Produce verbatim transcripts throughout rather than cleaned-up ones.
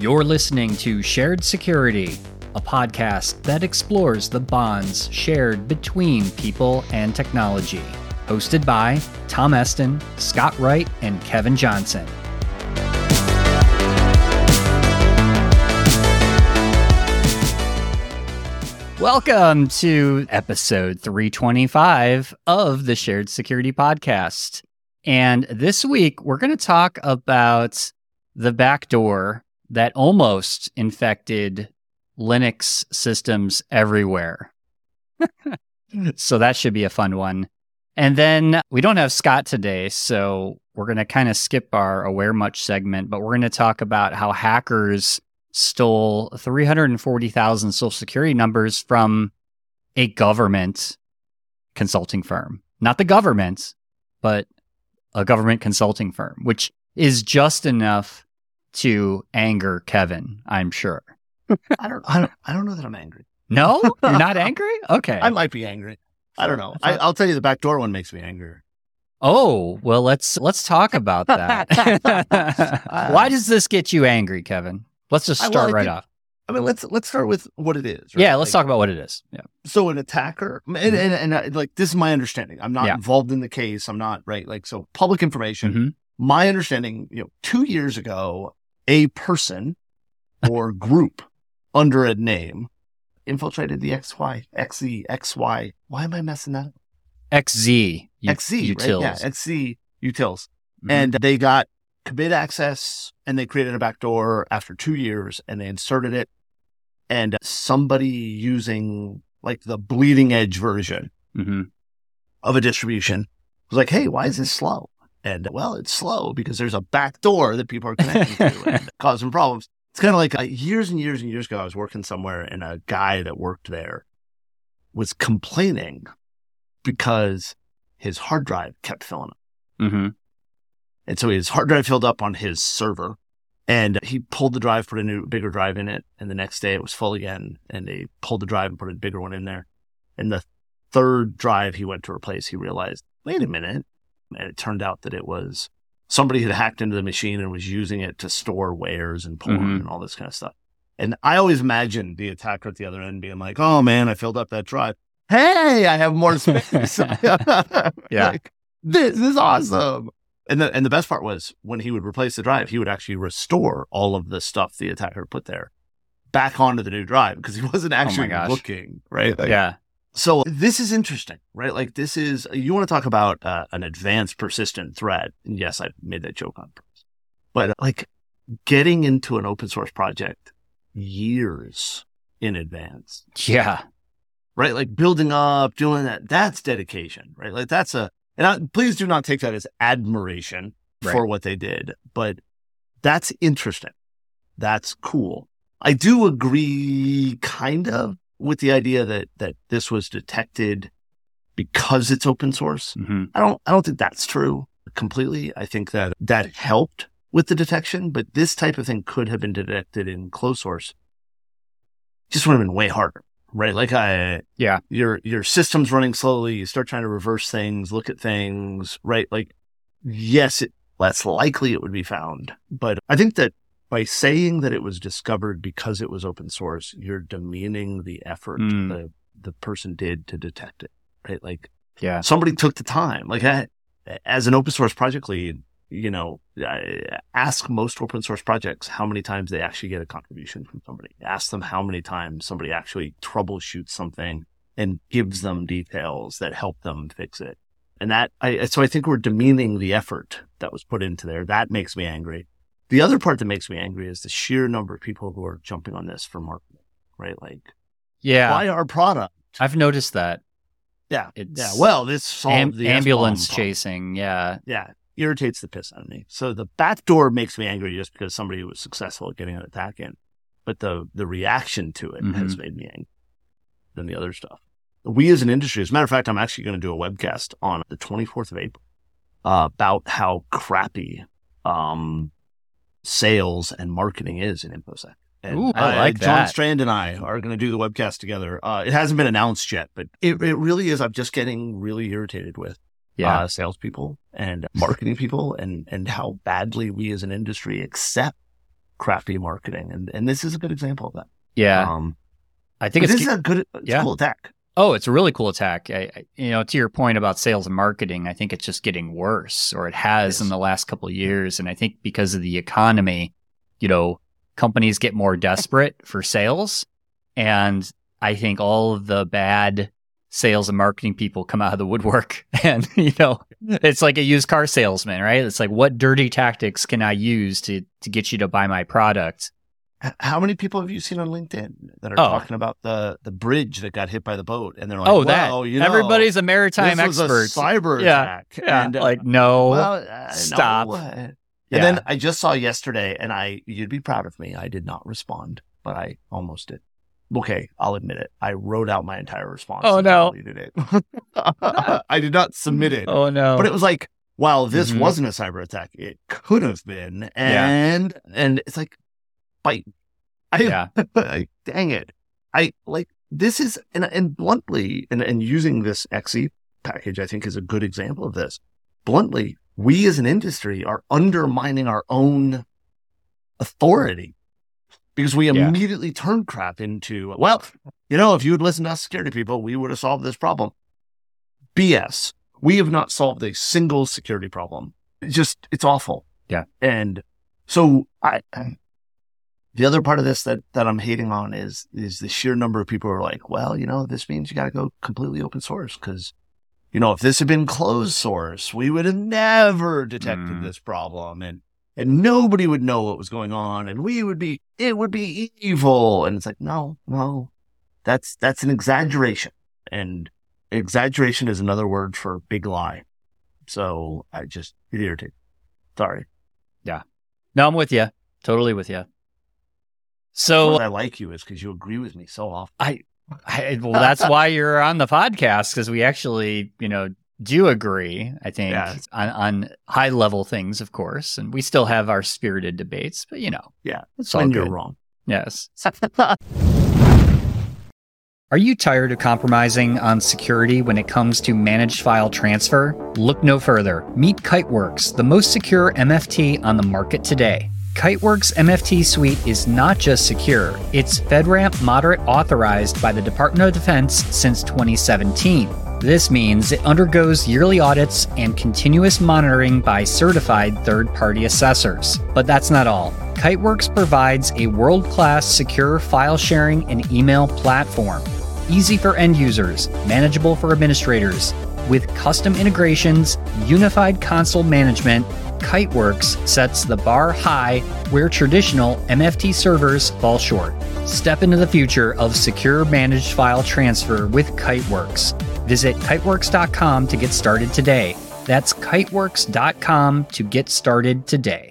You're listening to Shared Security, a podcast that explores the bonds shared between people and technology. Hosted by Tom Eston, Scott Wright, and Kevin Johnson. Welcome to episode three twenty-five of the Shared Security Podcast. And this week, we're going to talk about the backdoor that almost infected Linux systems everywhere. So that should be a fun one. And then we don't have Scott today, so we're going to kind of skip our Aware Much segment, but we're going to talk about how hackers stole three hundred forty thousand social security numbers from a government consulting firm. Not the government, but a government consulting firm, which is just enough to anger Kevin, I'm sure. I don't, I don't, I don't know that I'm angry. No, you're not angry? Okay. I might be angry. I don't know. I, I'll tell you, the backdoor one makes me angrier. Oh, well, let's let's talk about that. Why does this get you angry, Kevin? Let's just start I, well, right think, off. I mean, let's let's start with what it is. Right? Yeah, let's like, talk about what it is. Yeah. So an attacker, and, and, and, and like this is my understanding. I'm not yeah. involved in the case. I'm not right. Like so, public information. Mm-hmm. My understanding, you know, two years ago, a person or group under a name infiltrated the X Y, X Z, X Y. Why am I messing that up? X Z. U- X Z, utils. Right? Yeah, X Z utils. Mm-hmm. And they got commit access and they created a backdoor after two years and they inserted it. And somebody using like the bleeding edge version mm-hmm. of a distribution was like, hey, why is this slow? And well, it's slow because there's a backdoor that people are connecting to and causing problems. It's kind of like uh, years and years and years ago, I was working somewhere and a guy that worked there was complaining because his hard drive kept filling up. Mm-hmm. And so his hard drive filled up on his server and he pulled the drive, put a new bigger drive in it. And the next day it was full again. And they pulled the drive and put a bigger one in there. And the third drive he went to replace, he realized, wait a minute. And it turned out that it was somebody had hacked into the machine and was using it to store wares and porn mm-hmm. and all this kind of stuff. And I always imagined the attacker at the other end being like, oh man, I filled up that drive. Hey, I have more space. Yeah. Like, this is awesome. And the, and the best part was when he would replace the drive, he would actually restore all of the stuff the attacker put there back onto the new drive because he wasn't actually oh looking, right? Like, yeah. So this is interesting, right? Like this is, you want to talk about uh, an advanced persistent threat. And yes, I made that joke on purpose. But like getting into an open source project years in advance. Yeah. Right? Like building up, doing that, that's dedication, right? Like that's a, and I, please do not take that as admiration right. for what they did, but that's interesting. That's cool. I do agree kind of with the idea that that this was detected because it's open source. Mm-hmm. I don't I don't think that's true completely. I think that that helped with the detection, but this type of thing could have been detected in closed source. Just would have been way harder, right? Like I yeah, your your system's running slowly, you start trying to reverse things, look at things, right? Like yes, it less likely it would be found, but I think that by saying that it was discovered because it was open source, you're demeaning the effort mm. the the person did to detect it, right? Like, yeah, somebody took the time. Like, I, as an open source project lead, you know, I ask most open source projects how many times they actually get a contribution from somebody. Ask them how many times somebody actually troubleshoots something and gives them details that help them fix it. And that, I so I think we're demeaning the effort that was put into there. That makes me angry. The other part that makes me angry is the sheer number of people who are jumping on this for marketing, right? Like, yeah, buy our product. I've noticed that. Yeah. It's yeah. Well, this solved am- the ambulance chasing. Yeah. Yeah. Irritates the piss out of me. So the backdoor makes me angry just because somebody was successful at getting an attack in. But the, the reaction to it mm-hmm. has made me angry than the other stuff. We as an industry, as a matter of fact, I'm actually going to do a webcast on the twenty-fourth of April uh, about how crappy um, sales and marketing is in InfoSec. And Ooh, I like uh, that. John Strand and I are going to do the webcast together. Uh, it hasn't been announced yet, but it, it really is. I'm just getting really irritated with yeah. uh, salespeople and marketing people and, and how badly we as an industry accept crappy marketing. And, and this is a good example of that. Yeah. Um, I think it's this is a good, it's yeah. a cool attack. Oh, it's a really cool attack. I, I, you know, to your point about sales and marketing, I think it's just getting worse, or it has Yes. in the last couple of years. And I think because of the economy, you know, companies get more desperate for sales. And I think all of the bad sales and marketing people come out of the woodwork. And, you know, it's like a used car salesman, right? It's like, what dirty tactics can I use to, to get you to buy my product? How many people have you seen on LinkedIn that are Oh. talking about the, the bridge that got hit by the boat? And they're like, oh, well, that. you know, Everybody's a maritime this was expert. a cyber Yeah. attack. Yeah. And, uh, like, no. well, uh, stop. no. And Yeah. then I just saw yesterday, and I you'd be proud of me. I did not respond, but I almost did. Okay, I'll admit it. I wrote out my entire response. Oh, and no. deleted it. I did not submit it. Oh, no. But it was like, wow, this Mhm. wasn't a cyber attack. It could have been. And and it's like, bite. I, Yeah. I- dang it. I like this is and, and bluntly, and, and using this X E package, I think is a good example of this. Bluntly, we as an industry are undermining our own authority because we Yeah. immediately turn crap into, well, you know, if you had listened to us security people, we would have solved this problem. B S. We have not solved a single security problem. It's just, it's awful. Yeah. And so I, the other part of this that, that I'm hating on is, is the sheer number of people who are like, well, you know, this means you got to go completely open source because, you know, if this had been closed source, we would have never detected Mm. this problem and, and nobody would know what was going on and we would be, it would be evil. And it's like, no, no, that's, that's an exaggeration. And exaggeration is another word for big lie. So I just, it irritates. Sorry. No, I'm with you. Totally with you. What So I like you is because you agree with me so often. I, I well, that's why you're on the podcast, because we actually, you know, do agree, I think, Yeah. on, on high level things, of course. And we still have our spirited debates, but, you know, Yeah. it's all When good. you're wrong. Yes. Are you tired of compromising on security when it comes to managed file transfer? Look no further. Meet Kiteworks, the most secure M F T on the market today. Kiteworks M F T Suite is not just secure, it's FedRAMP Moderate authorized by the Department of Defense since twenty seventeen. This means it undergoes yearly audits and continuous monitoring by certified third-party assessors. But that's not all. Kiteworks provides a world-class secure file sharing and email platform. Easy for end users, manageable for administrators. With custom integrations, unified console management, Kiteworks sets the bar high where traditional M F T servers fall short. Step into the future of secure managed file transfer with Kiteworks. Visit kiteworks dot com to get started today. That's kiteworks dot com to get started today.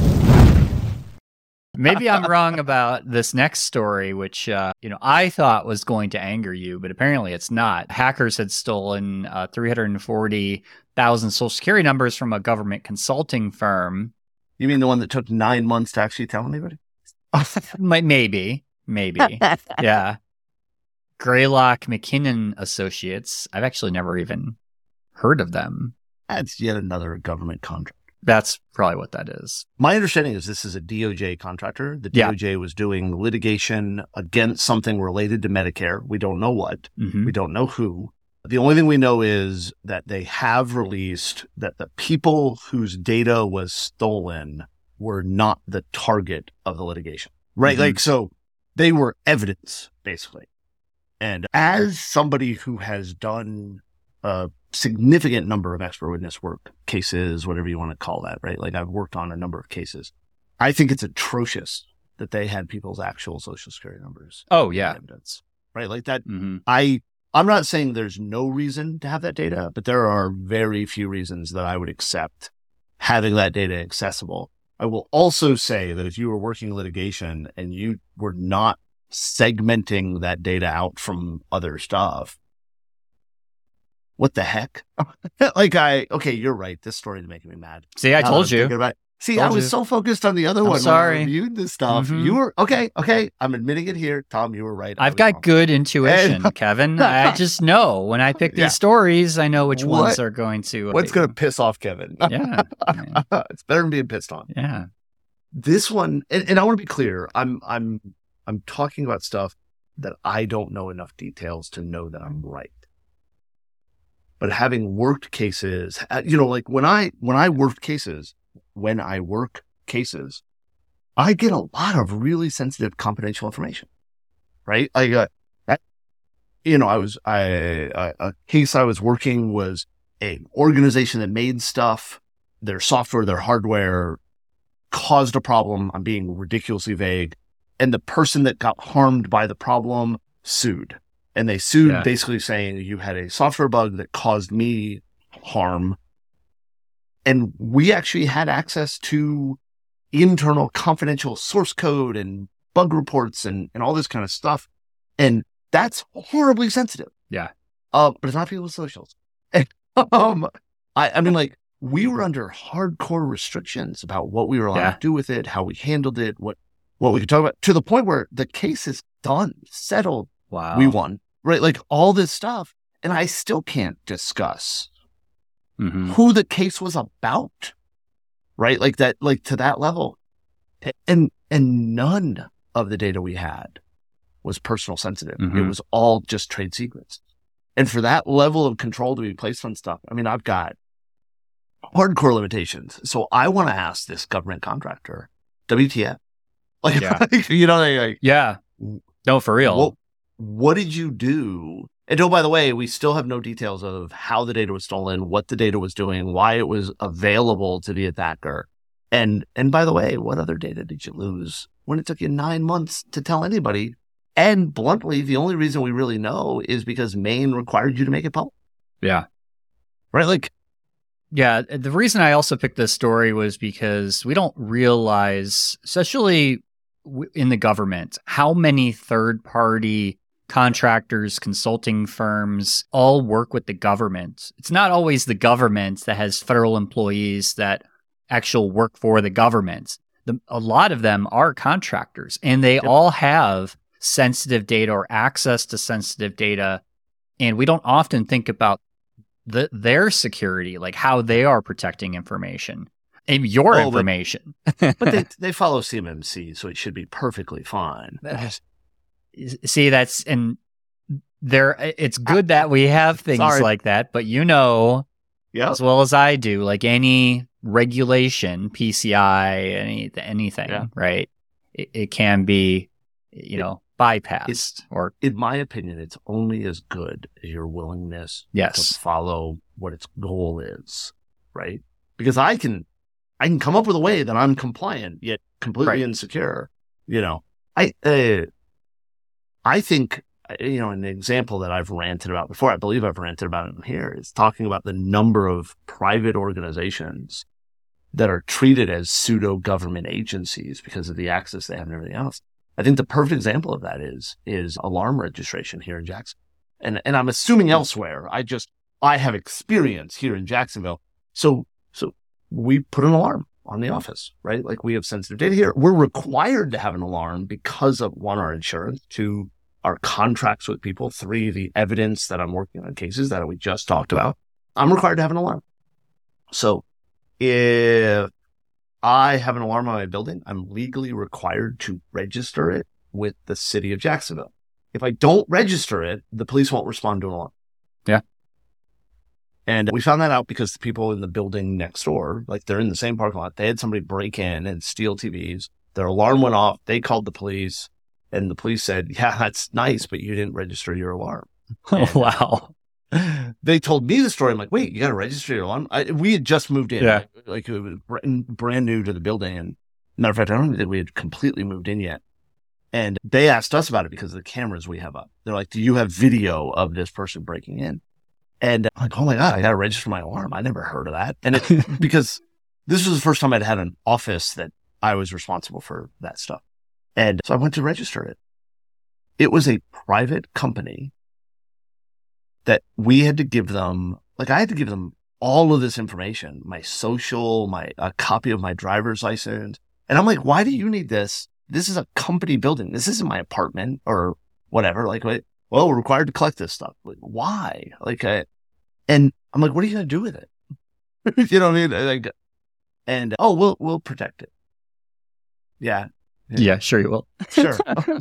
Maybe I'm wrong about this next story, which, uh, you know, I thought was going to anger you, but apparently it's not. Hackers had stolen uh, three hundred forty thousand social security numbers from a government consulting firm. You mean the one that took nine months to actually tell anybody? Might- Maybe, maybe. Yeah. Greylock McKinnon Associates. I've actually never even heard of them. That's yet another government contract. That's probably what that is. My understanding is this is a D O J contractor. The Yeah. D O J was doing litigation against something related to Medicare. We don't know what. Mhm. We don't know who. The only thing we know is that they have released that the people whose data was stolen were not the target of the litigation, right? Mhm. Like, so they were evidence, basically. And as somebody who has done a significant number of expert witness work cases, whatever you want to call that, right? Like I've worked on a number of cases. I think it's atrocious that they had people's actual social security numbers. Oh, as yeah. Evidence, right? Like that. hmm I, I'm not saying there's no reason to have that data, but there are very few reasons that I would accept having that data accessible. I will also say that if you were working litigation and you were not segmenting that data out from other stuff, what the heck? Like I, okay, you're right. This story is making me mad. See, I Now that told I'm you. thinking about it. See, Told I was you. so focused on the other I'm one. sorry. When I reviewed this stuff. Mhm. You were, okay, okay. I'm admitting it here. Tom, you were right. I I've was got wrong. good intuition, And- Kevin. I just know when I pick these Yeah. stories, I know which What- ones are going to. What's going to piss off Kevin? Yeah. I mean, It's better than being pissed on. yeah. this one, and, and I want to be clear, I'm, I'm, I'm talking about stuff that I don't know enough details to know that I'm right. But having worked cases, you know, like when I, when I worked cases, when I work cases, I get a lot of really sensitive confidential information, right? I got that, you know, I was, I, I, a case I was working was an organization that made stuff, their software, their hardware caused a problem. I'm being ridiculously vague. And the person that got harmed by the problem sued. And they sued yeah. basically saying you had a software bug that caused me harm. And we actually had access to internal confidential source code and bug reports and, and all this kind of stuff. And that's horribly sensitive. Yeah. Uh, but it's not people's socials. And, um, I, I mean, like, we were under hardcore restrictions about what we were allowed yeah. to do with it, how we handled it, what, what we could talk about, to the point where the case is done, settled. Wow. We won, right? Like all this stuff. And I still can't discuss mm-hmm. who the case was about, right? Like that, like to that level. And, and none of the data we had was personal sensitive. Mm-hmm. It was all just trade secrets. And for that level of control to be placed on stuff, I mean, I've got hardcore limitations. So I want to ask this government contractor, W T F? Like, yeah. you know, like, yeah, no, for real. What, what did you do? And oh, by the way, we still have no details of how the data was stolen, what the data was doing, why it was available to the attacker. And, and by the way, what other data did you lose when it took you nine months to tell anybody? And bluntly, the only reason we really know is because Maine required you to make it public. Yeah. Right? Like, yeah. The reason I also picked this story was because we don't realize, especially in the government, how many third-party contractors, consulting firms all work with the government. It's not always the government that has federal employees that actual work for the government. The, a lot of them are contractors, and they yep. all have sensitive data or access to sensitive data. And we don't often think about the, their security, like how they are protecting information and your oh, information. But, but they, they follow C M M C, so it should be perfectly fine. See, that's, and there, it's good that we have things Sorry. like that, but you know, yep. as well as I do, like any regulation, P C I, any, anything, yeah. right? It, it can be, you it, know, bypassed. It's, or in my opinion, it's only as good as your willingness yes. to follow what its goal is, right? Because I can, I can come up with a way that I'm compliant yet completely right. insecure. You know, I, uh, I think, you know, an example that I've ranted about before, I believe I've ranted about it here, is talking about the number of private organizations that are treated as pseudo government agencies because of the access they have and everything else. I think the perfect example of that is, is alarm registration here in Jacksonville. And, and I'm assuming elsewhere. I just, I have experience here in Jacksonville. So, so we put an alarm on the office, right? Like we have sensitive data here. We're required to have an alarm because of one, our insurance, two, our contracts with people, three, the evidence that I'm working on cases that we just talked about. I'm required to have an alarm. So if I have an alarm on my building, I'm legally required to register it with the city of Jacksonville. If I don't register it, the police won't respond to an alarm. Yeah. And we found that out because the people in the building next door, like they're in the same parking lot, they had somebody break in and steal T Vs. Their alarm went off. They called the police and the police said, yeah, that's nice, but you didn't register your alarm. Oh, wow. They told me the story. I'm like, wait, you got to register your alarm? I, we had just moved in. Yeah. Like, like it was brand, brand new to the building. And matter of fact, I don't think we had completely moved in yet. And they asked us about it because of the cameras we have up. They're like, do you have video of this person breaking in? And I'm like, oh my God, I got to register my alarm. I never heard of that. And it, because this was the first time I'd had an office that I was responsible for that stuff. And so I went to register it. It was a private company that we had to give them, like I had to give them all of this information, my social, my a copy of my driver's license. And I'm like, why do you need this? This is a company building. This isn't my apartment or whatever. Like, well, we're required to collect this stuff. Like, why? Like, I, and I'm like, what are you going to do with it? You know what I mean? Like, and, oh, we'll, we'll protect it. Yeah. Yeah, sure you will. Sure.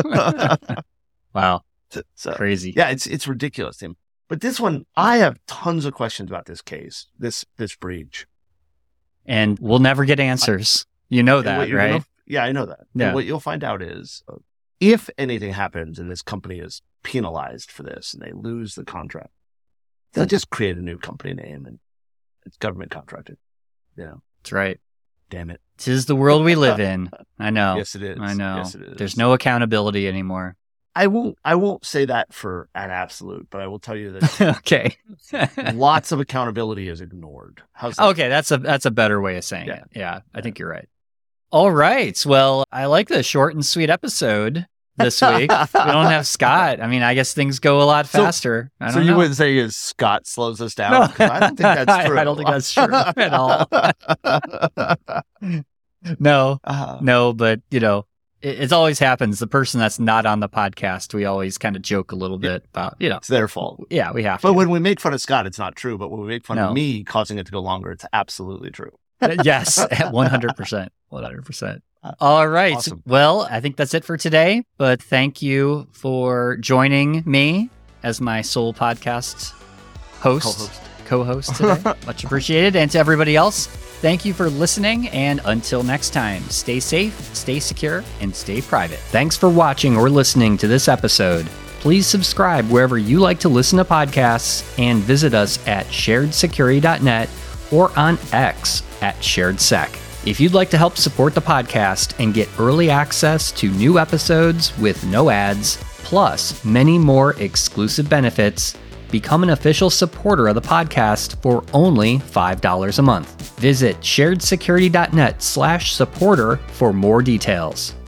Wow. So, crazy. Yeah, it's it's ridiculous, Tim. But this one, I have tons of questions about this case, this this breach. And we'll never get answers. You know that, right? Gonna, yeah, I know that. Yeah. And what you'll find out is uh, if anything happens and this company is penalized for this and they lose the contract, they'll just create a new company name and it's government contracted. You know? That's right. Damn it. 'Tis the world we live in. I know. Yes, it is. I know. Yes, it is. There's no accountability anymore. I won't I won't say that for an absolute, but I will tell you that Okay. lots of accountability is ignored. How's that? Okay, that's a that's a better way of saying Yeah. it. Yeah, I think you're right. All right. Well, I like the short and sweet episode this week. We don't have Scott. I mean, I guess things go a lot So- faster. I don't So you know. wouldn't say is Scott slows us down? No. 'Cause I don't think that's true. I don't think that's true at all. No, Uh, no, but you know, it, it always happens. The person that's not on the podcast, we always kind of joke a little bit about, you know, it's their fault. yeah, we have But to. when we make fun of Scott, it's not true. But when we make fun No. of me causing it to go longer, it's absolutely true. Yes, one hundred percent. one hundred percent. All right. Awesome. Well, I think that's it for today. But thank you for joining me as my sole podcast host, Co-host. co-host today. Much appreciated. And to everybody else, thank you for listening. And until next time, stay safe, stay secure, and stay private. Thanks for watching or listening to this episode. Please subscribe wherever you like to listen to podcasts and visit us at shared security dot net or on X at SharedSec. If you'd like to help support the podcast and get early access to new episodes with no ads, plus many more exclusive benefits, become an official supporter of the podcast for only five dollars a month. Visit shared security dot net slash supporter for more details.